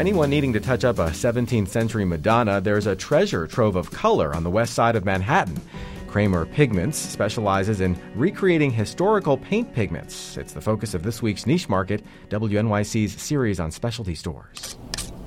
anyone needing to touch up a 17th century Madonna, there's a treasure trove of color on the west side of Manhattan. Kramer Pigments specializes in recreating historical paint pigments. It's the focus of this week's Niche Market, WNYC's series on specialty stores.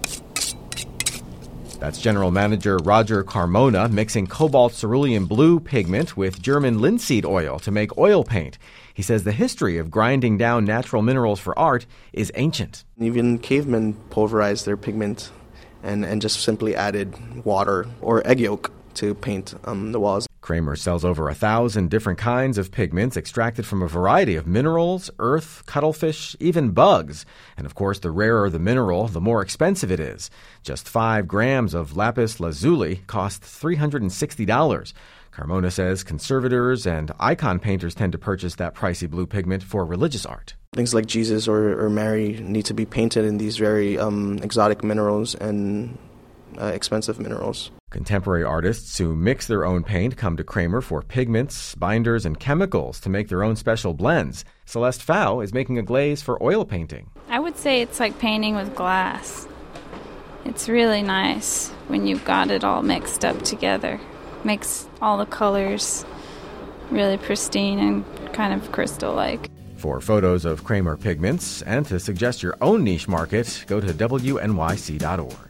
That's General Manager Roger Carmona mixing cobalt cerulean blue pigment with German linseed oil to make oil paint. He says the history of grinding down natural minerals for art is ancient. Even cavemen pulverized their pigment and just simply added water or egg yolk to paint the walls. Kramer sells over 1,000 different kinds of pigments extracted from a variety of minerals, earth, cuttlefish, even bugs. And of course, the rarer the mineral, the more expensive it is. Just 5 grams of lapis lazuli costs $360. Carmona says conservators and icon painters tend to purchase that pricey blue pigment for religious art. Things like Jesus or Mary need to be painted in these very exotic minerals and expensive minerals. Contemporary artists who mix their own paint come to Kramer for pigments, binders, and chemicals to make their own special blends. Celeste Pfau is making a glaze for oil painting. I would say it's like painting with glass. It's really nice when you've got it all mixed up together. Makes all the colors really pristine and kind of crystal-like. For photos of Kramer Pigments and to suggest your own niche market, go to WNYC.org.